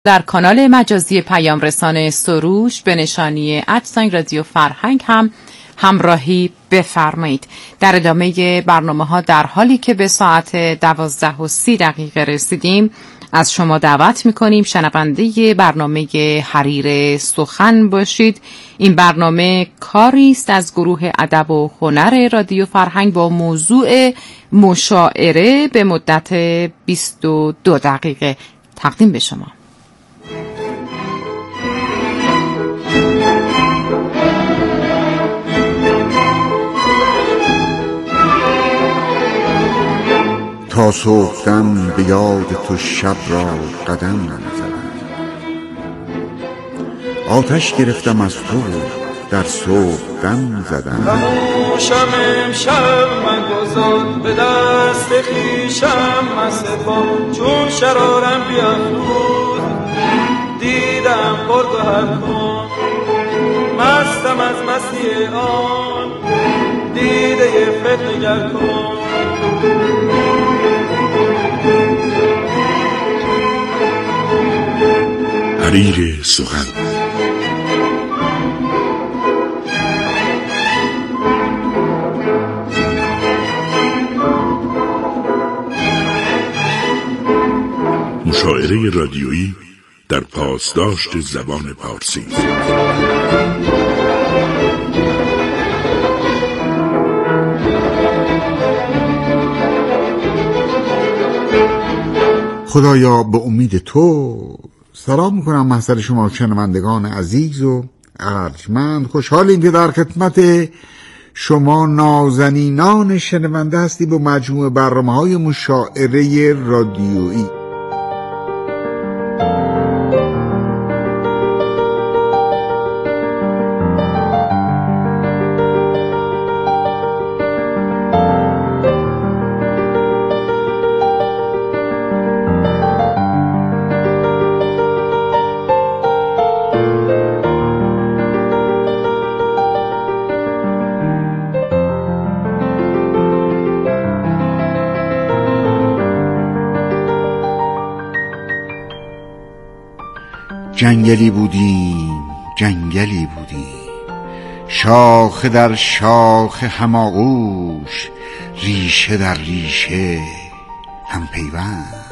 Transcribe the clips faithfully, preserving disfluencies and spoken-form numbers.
در کانال مجازی پیام رسانه سروش به نشانی ادساین رادیو فرهنگ هم همراهی بفرمایید. در ادامه برنامه ها در حالی که به ساعت دوازده و سی دقیقه رسیدیم از شما دعوت میکنیم شنونده برنامه حریر سخن باشید. این برنامه کاری است از گروه ادب و هنر رادیو فرهنگ با موضوع مشاعره به مدت بیست و دو دقیقه تقدیم به شما. تا صبحدم به یاد تو شب را قدم نزدم، آتش گرفتم از تو در صبحدم زدم. خموشم امشب من گذار به دست خویشم مسپا، چون شرارم بیافروز دیدم برد و هر کن، مستم از مستی آن دیده فتنگر کن. حریر سخن. مشاعره رادیویی در پاسداشت زبان پارسی. خدایا به امید تو سلام میکنم محضر شما شنوندگان عزیز و ارجمند. خوشحالیم که در خدمت شما نازنینان شنونده هستی با مجموعه برنامه‌های مشاعره رادیویی. جنگلی بودیم جنگلی بودیم، شاخه در شاخه هماغوش، ریشه در ریشه هم پیوند.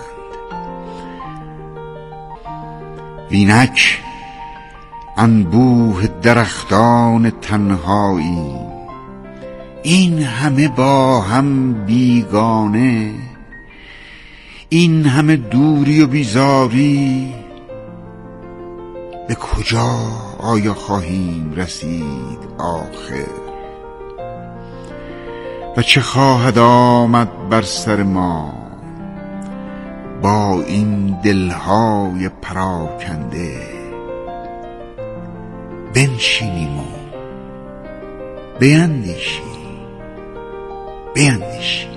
وینک انبوه درختان تنهایی، این همه با هم بیگانه، این همه دوری و بیزاری، به کجا آیا خواهیم رسید آخر؟ و چه خواهد آمد بر سر ما با این دلهای پراکنده؟ بنشینیم و بیندیشیم بیندیشیم.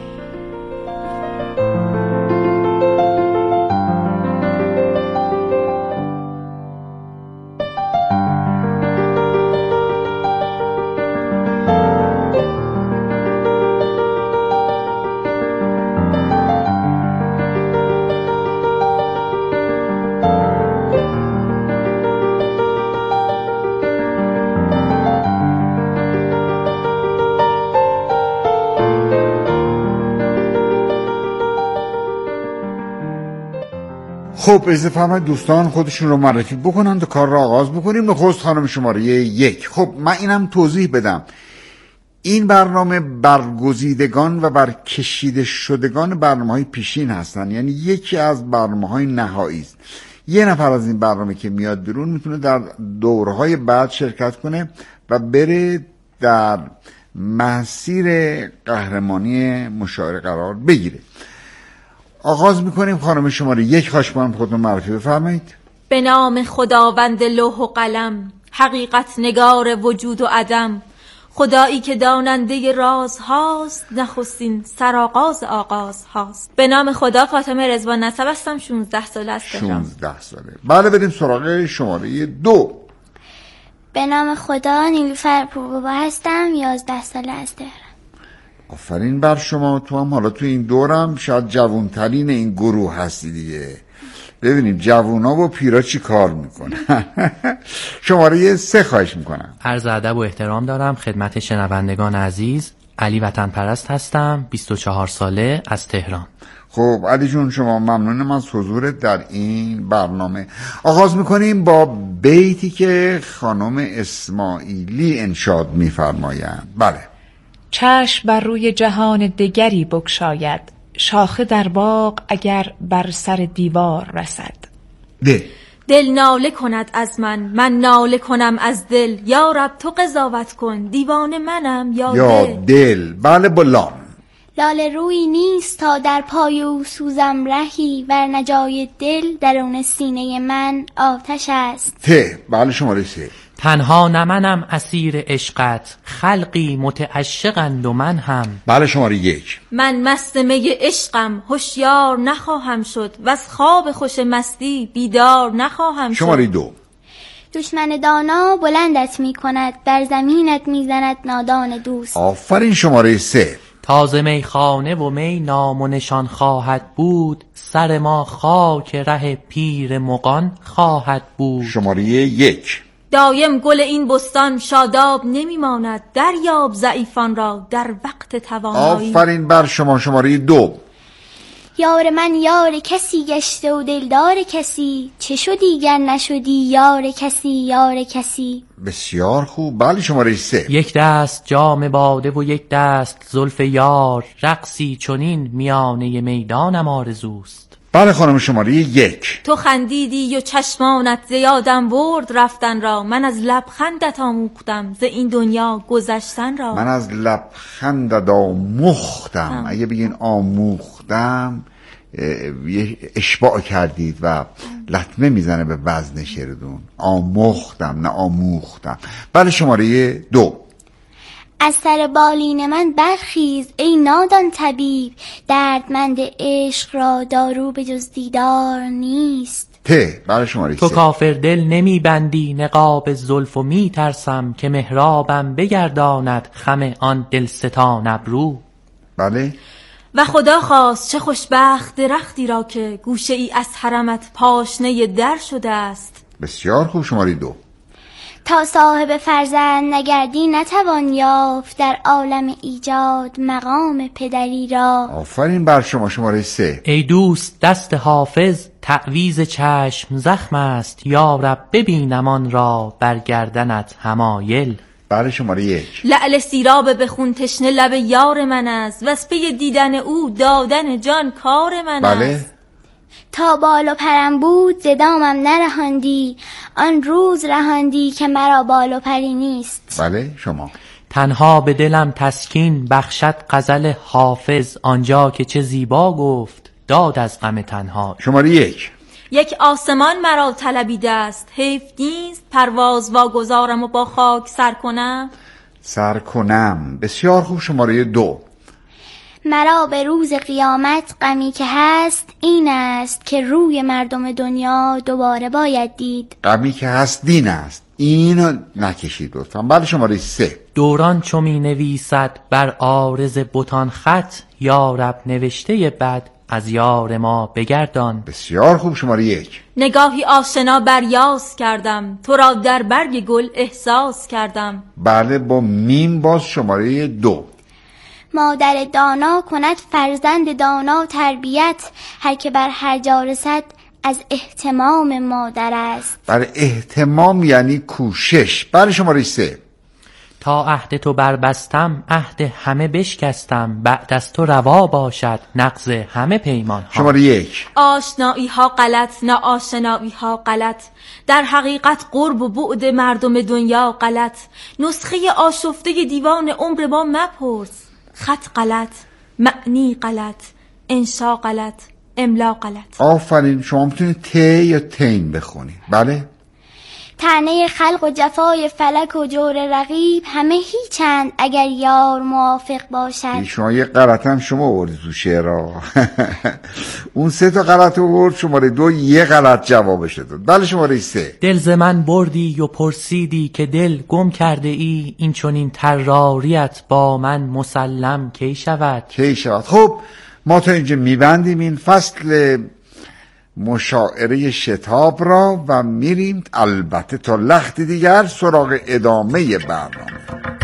خب از فهمت دوستان خودشون رو معرفی بکنن تا کار را آغاز بکنیم. نخست خانم شماره یک. خب من اینم توضیح بدم، این برنامه برگزیدگان و برکشیده شدگان برنامه های پیشین هستن، یعنی یکی از برنامه های نهایی است. یه نفر از این برنامه که میاد بیرون میتونه در دورهای بعد شرکت کنه و بره در مسیر قهرمانی مشاعره قرار بگیره. آغاز میکنیم. خانم شماره یک، خواهش می‌کنم خودتون معرفی بفرمایید. به نام خداوند لوح و قلم، حقیقت نگار وجود و عدم، خدایی که داننده راز هاست، نخستین سرآغاز آغاز هاست. به نام خدا فاطمه رضوان نسب هستم، شانزده ساله است. شانزده ساله. بله بریم سراغ شماره دو. به نام خدا نیلوفر پوربابا هستم، یازده ساله از تهران. آفرین بر شما. تو هم حالا تو این دورم شاید جوانترین این گروه هستی دیگه. ببینیم جوونا و پیرا چی کار میکنن. شماره سه خواهش میکنم. عرض ادب و احترام دارم خدمت شنوندگان عزیز. علی وطن پرست هستم، بیست و چهار ساله، از تهران. خب علی جون شما ممنونم از حضورت در این برنامه. آغاز میکنیم با بیتی که خانم اسماعیلی انشاد میفرمایند. بله. چشم بر روی جهان دگری بگشاید، شاخه در باغ اگر بر سر دیوار رسد. ده. دل ناله کند از من، من ناله کنم از دل. یا رب تو قضاوت کن، دیوانه منم یا, یا دل. دل. بله بلان. لاله روی نیست تا در پای او سوزم رهی، ور نجای دل درون سینه من آتش است. ته. بله شماره سه. تنها نه منم اسیر عشقت، خلقی متعشقند و من هم. بله شماره یک. من مست می عشقم، هوشیار نخواهم شد، و از خواب خوش مستی بیدار نخواهم شد. شماره دو. دشمن دانا بلندت می کند، بر زمینت می زند نادان دوست. آفرین. شماره سه. تازه میخانه و می نام و نشان خواهد بود، سر ما خاک ره پیر مغان خواهد بود. شماره یک. دایم گل این بستان شاداب نمیماند، دریاب ضعیفان را در وقت توانایی. آفرین بر شما. شماره دو. یار من یار کسی گشته و دلدار کسی، چه شو دیگر نشدی یار کسی یار کسی. بسیار خوب. بله شماره سه. یک دست جام باده و یک دست زلف یار، رقصی چنین میانه میدانم آرزوست. بله خانم شماره یک. تو خندیدی و چشمانت زیادم برد رفتن را، من از لبخندت آموختم ز این دنیا گذشتن را. من از لبخندت آموختم. اگه بگین آموختم یه اشباع کردید و لطمه میزنه به وزن شعرتون. آموختم نه آموختم. بله شماره دو. از سر بالین من برخیز ای نادان طبیب، دردمند عشق را دارو به جز دیدار نیست. ته. بله شماره تو سه. کافر دل نمی بندی نقاب زلف و می ترسم، که محرابم بگرداند خم آن دلستان ابرو. بله. و خدا خواست چه خوشبخت درختی را که گوشه ای از حرمت پاشنه در شده است. بسیار خوب. شماره دو. تا صاحب فرزند نگردی نتوان یافت، در عالم ایجاد مقام پدری را. آفرین بر شما. شماره سه. ای دوست دست حافظ تعویز چشم زخم است، یا رب ببینم آن را بر گردنت حمایل. بله شماره یک. لعل سیراب به خون تشنه لب یار من است، واسپه دیدن او دادن جان کار من است. بله. تا بال و پرم بود ز دامم نرهاندی، آن روز رهاندی که مرا بال و پری نیست. بله شما. تنها به دلم تسکین بخشد غزل حافظ، آنجا که چه زیبا گفت داد از غم تنها. شماره یک. یک آسمان مرا طلبیده است، حیف نیست پرواز واگذارم و با خاک سر کنم. سر کنم. بسیار خوب. شماره دو. مرا به روز قیامت غمی که هست این است، که روی مردم دنیا دوباره باید دید. غمی که هست دین است. اینو نکشید لطفا. بله شماره سه. دوران چو می نویسد بر عارض بتان خط، یا رب نوشته بد از یار ما بگردان. بسیار خوب. شماره یک. نگاهی آشنا بر یاس کردم، تو را در برگ گل احساس کردم. بله با میم. باز شماره دو. مادر دانا کند فرزند دانا تربیت، هر که بر هر جا رسد از اهتمام مادر است. بله اهتمام یعنی کوشش. بله شماره سه. تا عهد تو بربستم عهد همه بشکستم، بعد از تو روا باشد نقض همه پیمان ها. شماره یک. آشنایی ها غلط ناآشنایی ها غلط، در حقیقت قرب و بعد مردم دنیا غلط. نسخه آشفته دیوان عمر ما مپرس، خط غلط، معنی غلط، انشا غلط، املا غلط. آفرین. شما میتونید ت یا تین بخونید. بله. طعنه خلق و جفای فلک و جور رقیب، همه هیچند اگر یار موافق باشد. شما یه غلط هم شما آوردید تو شعرها. اون سه تا غلط آورد، شماره دو یه غلط جوابش داد. بله شماره سه. دل ز من بردی و پرسیدی که دل گم کرده ای، این چنین تراریت با من مسلم کی شود. کی شود. خب ما تا اینجا میبندیم این فصل مشاعره شتاب را و میریم البته تا لختی دیگر سراغ ادامه برنامه.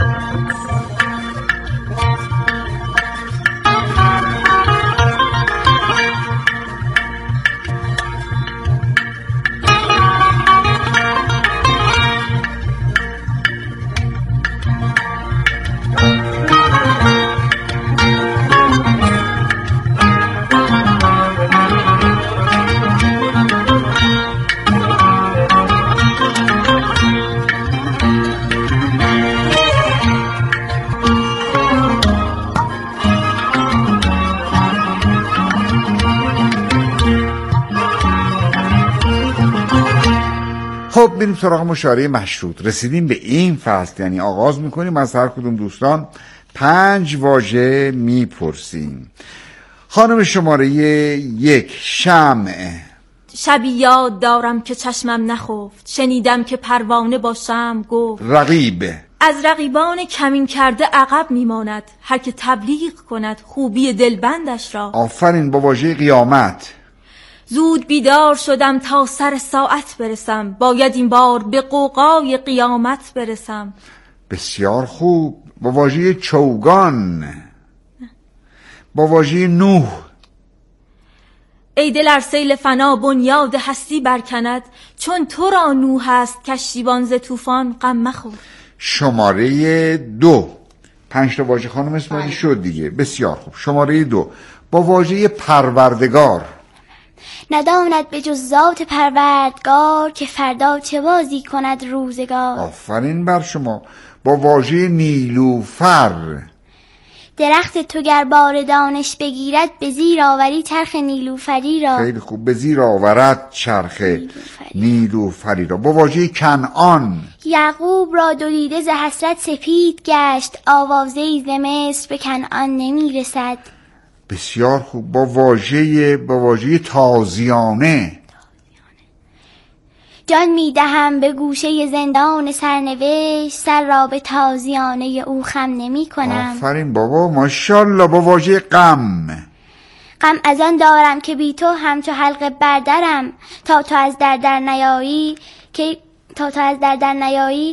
خب بریم سراغ مشاعره مشروط. رسیدیم به این فصل، یعنی آغاز میکنیم از هر کدوم دوستان پنج واژه میپرسیم. خانم شماره یک، شمع. شبی یاد دارم که چشمم نخفت، شنیدم که پروانه با شمع گفت. رقیب. از رقیبان کمین کرده عقب میماند، هر که تبلیغ کند خوبی دلبندش را. آفرین. با واژه قیامت. زود بیدار شدم تا سر ساعت برسم، باید این بار به غوغای قیامت برسم. بسیار خوب. با واژه چوگان. با واژه نوح. ای دل ار سیل فنا بنیاد هستی برکند، چون تو را نوح است کشتیبان ز طوفان غم مخور. شماره دو. پنج تا واژه خانم اسماعیلی شد دیگه. بسیار خوب. شماره دو. با واژه پروردگار. نداند به جز ذات پروردگار، که فردا چه بازی کند روزگار. آفرین بر شما. با واژه نیلوفر. درخت تو گر بار دانش بگیرد، به زیر آوری چرخ نیلوفری را. خیلی خوب. به زیر آورد چرخ نیلوفری را. با واژه کنعان. یعقوب را دو دیده ز حسرت سپید گشت، آوازه‌ای ز مصر به کنعان نمی رسد. بسیار خوب. با واژه با واژه تازیانه. جان می دهم به گوشه زندان سرنوشت، سر را به تازیانه او خم نمی کنم. آفرین بابا ماشاءالله. با واژه غم. غم از آن دارم که بی تو همچو حلقه بردرم، تا تو از در در نیایی که تا تو از در در نیایی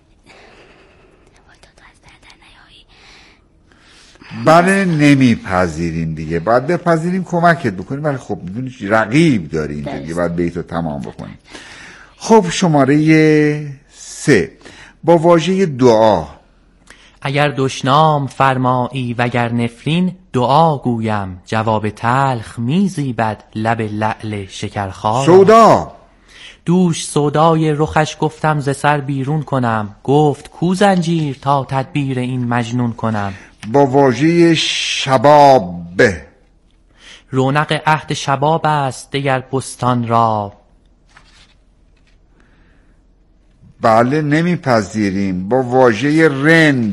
بله نمیپذیریم دیگه. باید بپذیریم کمکت بکنیم. ولی خب میدونی رقیب داریم دیگه، باید بیتو تمام بکنیم. خب شماره سه. با واژه دعا. اگر دشنام فرمایی وگر نفرین، دعا گویم جواب تلخ میزیبد لب لعل شکرخوار. سودا. دوش سودای رخش گفتم ز سر بیرون کنم، گفت کو زنجیر تا تدبیر این مجنون کنم. با واژه شباب. رونق عهد شباب است دگر بستان را. بله نمیپذیریم. با واژه رند.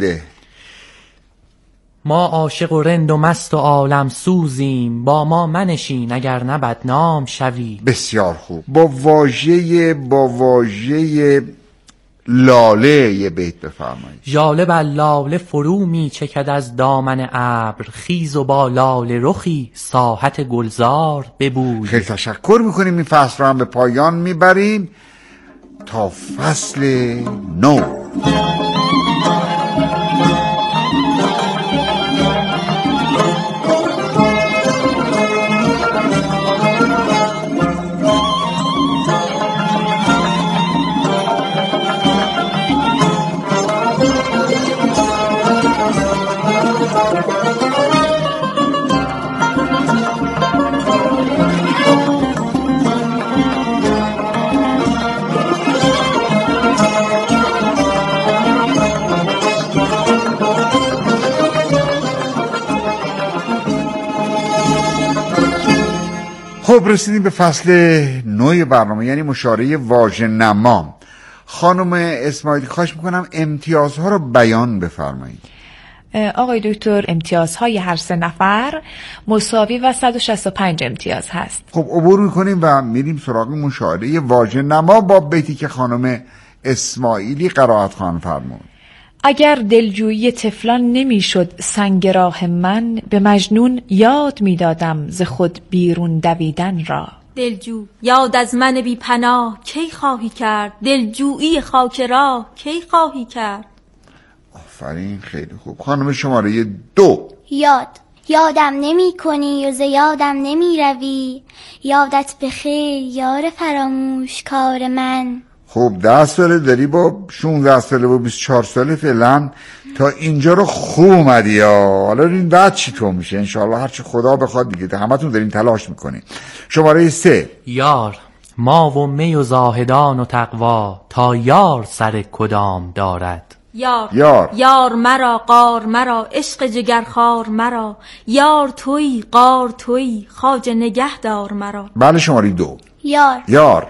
ما عاشق و رند و مست و عالم سوزیم، با ما منشین اگر نه بدنام شوی. بسیار خوب. با واژه با واژه لاله یه بیت بفرمایید. ژاله بر لاله فرو می چکد از دامن ابر، خیز و با لاله رخی ساحت گلزار ببوی. خیلی تشکر میکنیم. این فصل رو هم به پایان میبریم تا فصل نو. خب رسیدیم به فصل نوی برنامه، یعنی مشاعره واژه نما. خانم اسماعیلی خواهش میکنم امتیازها رو بیان بفرمایید. آقای دکتر امتیازهای هر سه نفر مساوی و صد و شصت و پنج امتیاز هست. خب عبور میکنیم و میریم سراغ مشاعره واژه نما با بیتی که خانم اسماعیلی قرائت خوان فرمود. اگر دلجویی طفلان نمیشد سنگ راه من، به مجنون یاد میدادم ز خود بیرون دویدن را. دلجو یاد از من بی پناه کی خواهی کرد؟ دلجویی خاک راه کی خواهی کرد؟ آفرین، خیلی خوب. خانم شماره دو. یاد یادم نمی کنی و ز یادم نمی روی، یادت به خیر یار فراموش کار من. خب ده ساله داری با شانزده ساله و بیست و چهار ساله فعلا تا اینجا رو خوب اومدی ها. حالا این بعد چی تو میشه؟ انشاءالله هرچی خدا بخواد دیگه. همتون دارین تلاش میکنین. شماره سه. یار ما و می و زاهدان و تقوا، تا یار سر کدام دارد؟ یار یار یار مرا قار مرا، عشق جگرخوار مرا، یار تویی قار تویی، خواجه نگهدار مرا. بله شماره دو. یار یار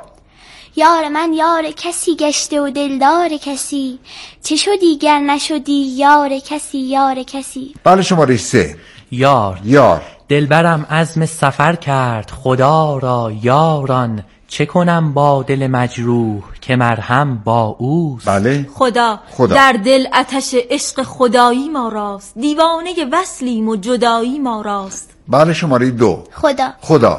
یار من یار کسی گشته و دلدار کسی، چه شدی گر نشدی یار کسی یار کسی. بله شماره سه. یار یار دلبرم عزم سفر کرد، خدا را یاران چه کنم با دل مجروح، که مرهم با اوست. بله خدا. خدا در دل آتش عشق خدایی ما راست، دیوانه وصلیم و جدایی ما راست. بله شماره دو. خدا خدا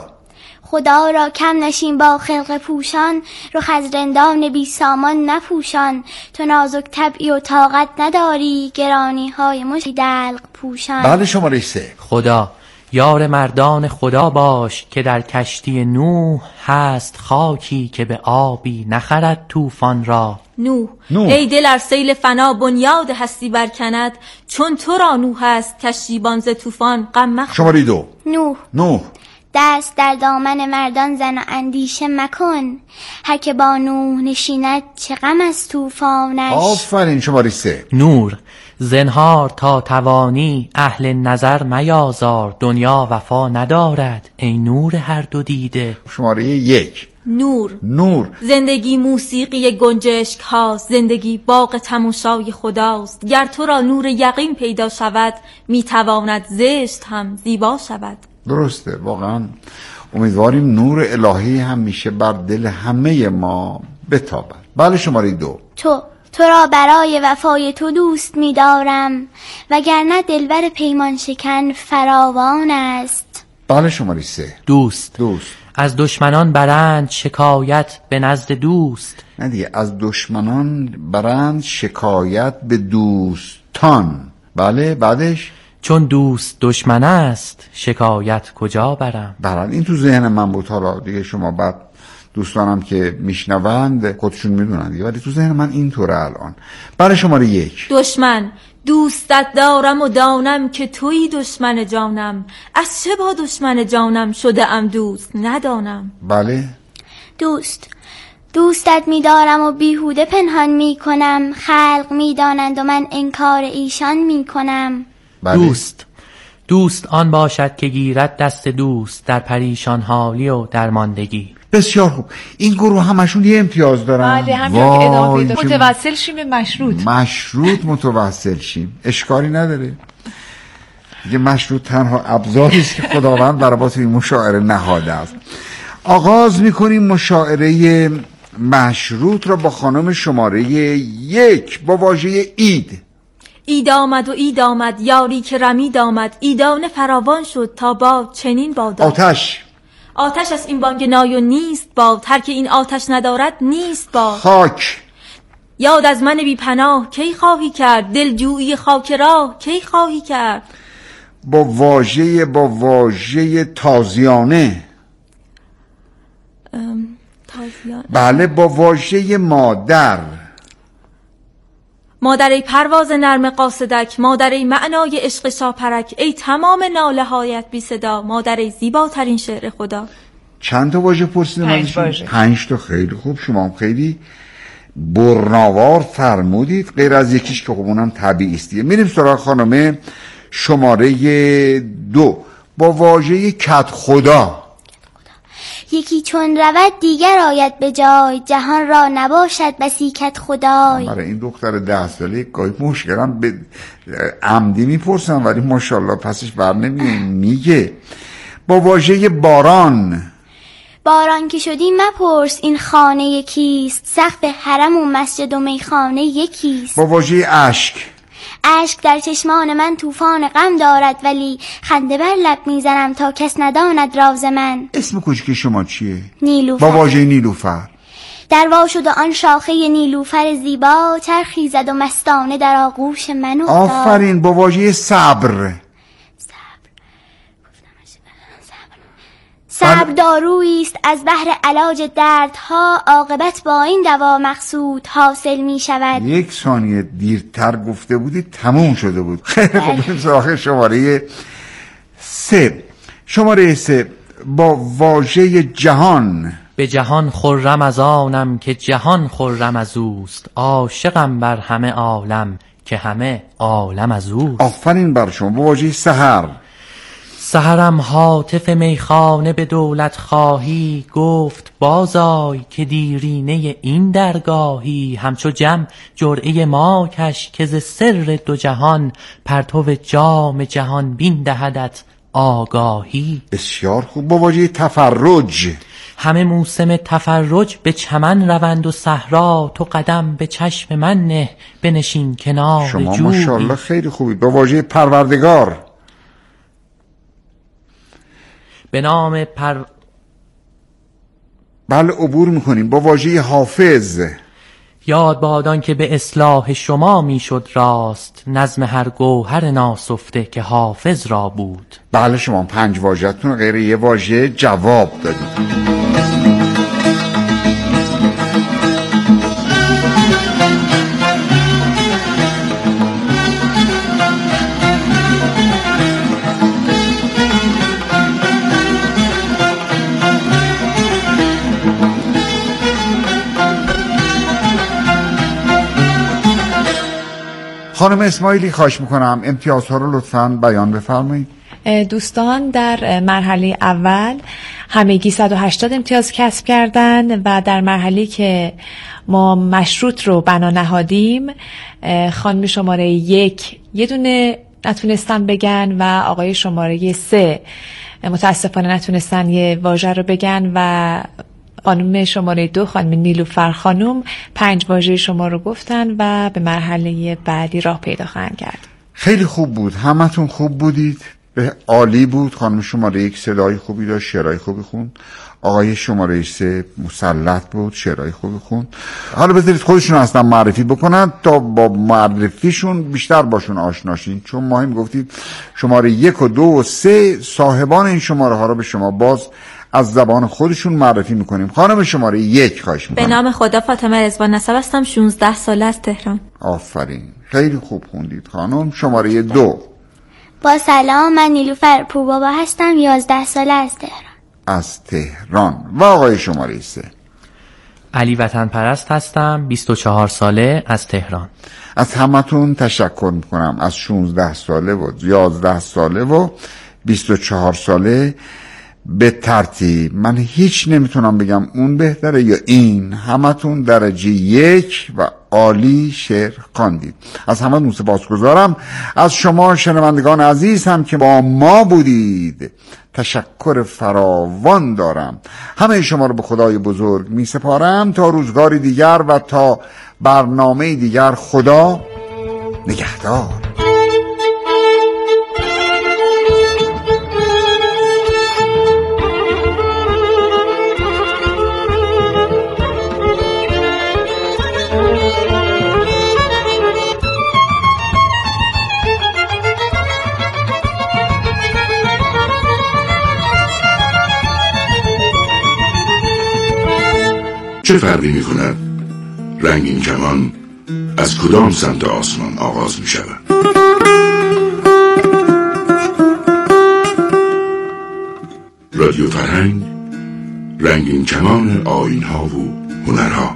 خدا را کم نشین با خلق پوشان، رخ از رندان بی سامان نپوشان، تو نازک طبعی و طاقت نداری، گرانی های مشی دلق پوشان. بله شماره سه. خدا یار مردان خدا باش، که در کشتی نوح هست خاکی، که به آبی نخرد طوفان را. نوح. نوح. ای دل ار سیل فنا بنیاد هستی برکند، چون تو را نوح هست کشتیبان ز طوفان غم مخور. شماره دو. نوح نوح دست در دامن مردان زن و اندیشه مکن، هر که با نوح نشیند چه غم از طوفانش. آفرین. شماره سه. نور زنهار تا توانی اهل نظر میازار، دنیا وفا ندارد ای نور هر دو دیده. شماره یک. نور. نور زندگی موسیقی گنجشک هاست، زندگی باغ تماشای خداست، گر تو را نور یقین پیدا شود، میتواند زشت هم زیبا شود. درسته. واقعا امیدواریم نور الهی هم میشه بر دل همه ما بتابد. بله شماره دو. تو تو را برای وفای تو دوست می‌دارم، وگرنه دلبر پیمان شکن فراوان است. بله شماره سه. دوست دوست از دشمنان برند شکایت به نزد دوست. نه دیگه، از دشمنان برند شکایت به دوستان. بله بعدش چون دوست دشمن است شکایت کجا برم؟ بله این تو ذهن من بود. حالا دیگه شما بعد دوستانم که میشنوند خودشون میدونن دیگه، ولی تو ذهن من اینطوره الان. برای شماره یک. دشمن دوستت دارم و دانم که تویی دشمن جانم، از چه با دشمن جانم شده ام دوست ندانم. بله دوست دوستت می‌دارم و بیهوده پنهان می‌کنم، خلق می‌دانند و من انکار ایشان می‌کنم. بله. دوست دوست آن باشد که گیرد دست دوست، در پریشان حالی و درماندگی. بسیار خوب. این گروه همشون یه امتیاز دارن. بله همین که ادامه بده. متوسل شیم به مشروط. مشروط متوسل شیم، اشکالی نداره. دیگه مشروط تنها ابزاری است که خداوند برای با توی مشاعره نهاده است. آغاز میکنیم مشاعره مشروط را با خانم شماره یک با واژه اید. اید آمد و اید آمد یاری که رمید آمد، ایدانه فراوان شد تا با چنین باد. آتش آتش از این بانگ نای و نیست باد، هر که این آتش ندارد نیست باد. خاک یاد از من بی پناه کی خواهی کرد، دلجویی خاک راه کی خواهی کرد. با واژه با واژه تازیانه. ام، تازیانه بله با واژه مادر. مادر ای پرواز نرم قاصدک، مادر ای معنای عشق شاپرک، ای تمام ناله هایت بی صدا، مادر ای زیباترین شعر خدا. چند تا واژه پرسیدم پنج واژه. پنج تا. خیلی خوب. شما هم خیلی برناوار فرمودید، غیر از یکیش که خب اونم طبیعی است. میریم سراغ خانم شماره دو با واژه کت خدا. یکی چون رود دیگر آید به جای، جهان را نباشد بسی کت خدای. برای این دختر ده ساله گاهی مشکلم به عمدی میپرسم ولی ماشاءالله پسش بر نمیه. میگه با واژه باران. باران که شدی مپرس این خانه یکیست، سقف حرم و مسجد و میخانه یکیست. با واژه اشک. اشک در چشمان من طوفان غم دارد، ولی خنده بر لب میزنم تا کس نداند راز من. اسم کوچیک شما چیه؟ نیلوفر. با واژه نیلوفر. در وا شد آن شاخه نیلوفر زیبا، چرخی زد و مستانه در آغوش من افتاد. آفرین. با واژه صبر. صبر دارویی است از بحر علاج دردها، عاقبت با این دوا مقصود حاصل می شود. یک ثانیه دیرتر گفته بودی تموم شده بود. خیلی خوب. بریم سراغ شماره سه. شماره سه با واژه جهان. به جهان خرم از آنم که جهان خرم از اوست، عاشقم بر همه عالم که همه عالم از اوست. آفرین بر شما. با واژه سحر. سحرم هاتف میخانه به دولت خواهی، گفت بازای که دیرینه این درگاهی، همچو جم جرعه ما کش که ز سر دو جهان، پرتو جام جهان بین دهدت آگاهی. بسیار خوب. با واژه تفرج. همه موسم تفرج به چمن روند و صحرا، تو قدم به چشم من نه بنشین کنار شما جویی. ماشاءالله خیلی خوبی. با واژه پروردگار. به نام پر بله عبور میکنیم. با واژه حافظ. یاد بادان که به اصلاح شما میشد راست، نظم هر گوهر ناسفته که حافظ را بود. بله شما پنج واژه‌تون غیر یه واژه جواب دادید. خانم اسماعیلی خواهش میکنم امتیازها رو لطفاً بیان بفرمایید. دوستان در مرحله اول همگی صد و هشتاد امتیاز کسب کردن و در مرحله که ما مشروط رو بنا نهادیم خانم شماره یک یه دونه نتونستن بگن و آقای شماره سه متاسفانه نتونستن یه واژه رو بگن و خانم شماره دو خانم نیلوفر خانم پنج واژه شما رو گفتن و به مرحله بعدی راه پیدا خواهند کرد. خیلی خوب بود. همتون خوب بودید. عالی بود. خانم شماره یک صدای خوبی داشت، شعرهای خوبی خوند. آقای شماره سه مسلط بود، شعرهای خوبی خوند. حالا بذارید خودشون اصلا معرفی بکنن تا با معرفیشون بیشتر باشون آشناشین، چون ما هم گفتید شماره یک و دو و سه صاحبان این شماره ها رو به شما باز از زبان خودشون معرفی میکنیم. خانم شماره یک خواهش میکنم. به نام خدا فاطمه رضوان نسب هستم، شانزده ساله از تهران. آفرین. خیلی خوب خوندید. خانم شماره دو. با سلام، من نیلوفر پوبابا هستم، یازده ساله از تهران. از تهران. و آقای شماره سه. علی وطن پرست هستم، بیست و چهار ساله از تهران. از همتون تشکر میکنم، از شانزده ساله و یازده ساله و بیست و چهار ساله به ترتیب. من هیچ نمیتونم بگم اون بهتره یا این. همتون درجه یک و عالی شعر خواندید. از همتون سپاسگزارم. از شما شنوندگان عزیز هم که با ما بودید تشکر فراوان دارم. همه شما رو به خدای بزرگ می سپارم تا روزگاری دیگر و تا برنامه دیگر. خدا نگهدار. چه فرقی می کند رنگین کمان از کدام سمت آسمان آغاز می شود؟ رادیو فرهنگ، رنگین کمان آیین ها و هنرها.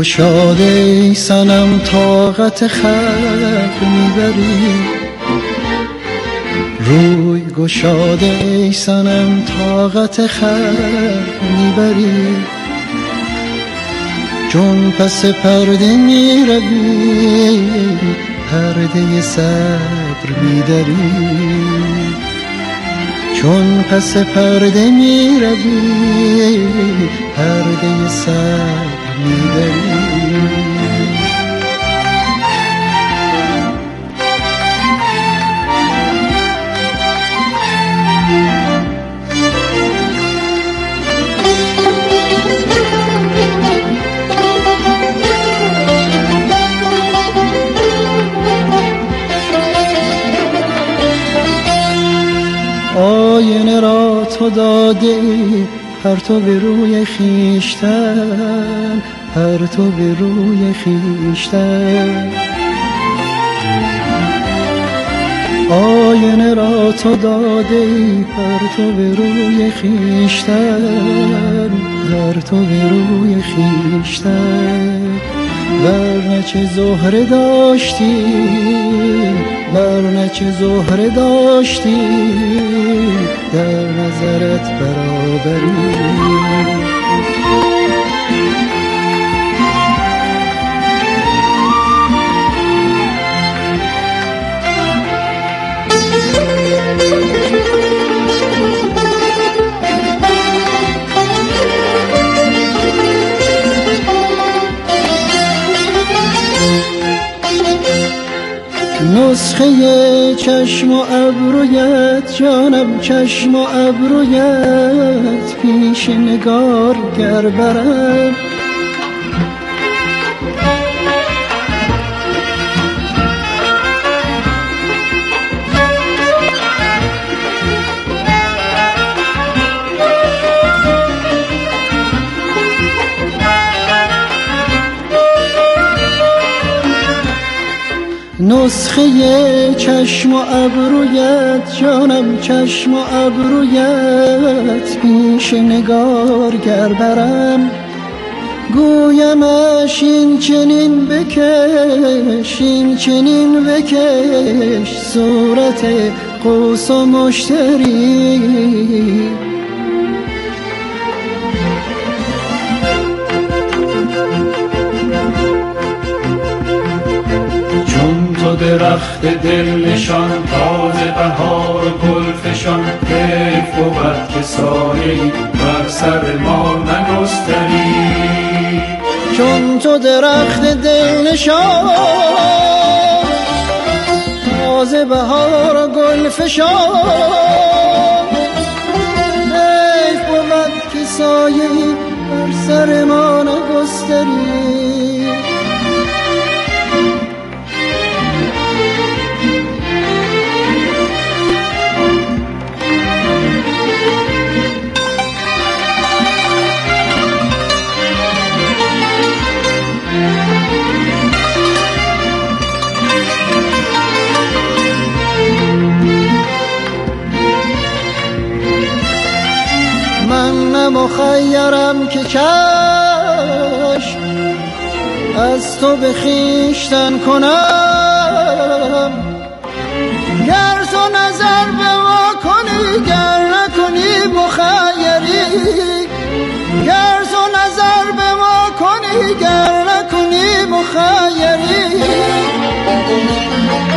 گشاده ای صنم طاقت خلق میبری، روی گشاده ای صنم طاقت خلق میبری، چون پس پرده میروی پرده صبر میدری، چون پس پرده میروی پرده صبر میدری. آینه را تو داده پرتو به روی خیشتن، پرتو به روی خیشتن، آینه را تو داده پرتو به روی خیشتن، پرتو به روی خیشتن، ورنه چه زهره داشتی، ورنه چه زهره داشتی در نظرت برابری. نسخه چشم و ابرویت جانم، چشم و ابرویت پیش نگار گر برم، نسخه چشم و ابرویت جانم، چشم و ابرویت پیش نگار گر برم، گویمش این چنین بکش، این چنین بکش صورت قوس و مشتری، تو درخت دل نشان، تازه بهار گل فشان، حیف بود که سایه‌ای بر سر ما نگستری، چون تو درخت دل نشان، تازه بهار گل فشان، حیف بود که سایه‌ای بر سر ما نگستری. مخیرم که چشم از تو به خویشتن کنم، گر تو نظر به ما کنی گر نکنی مخیری، گر تو نظر به ما کنی گر نکنی مخیری.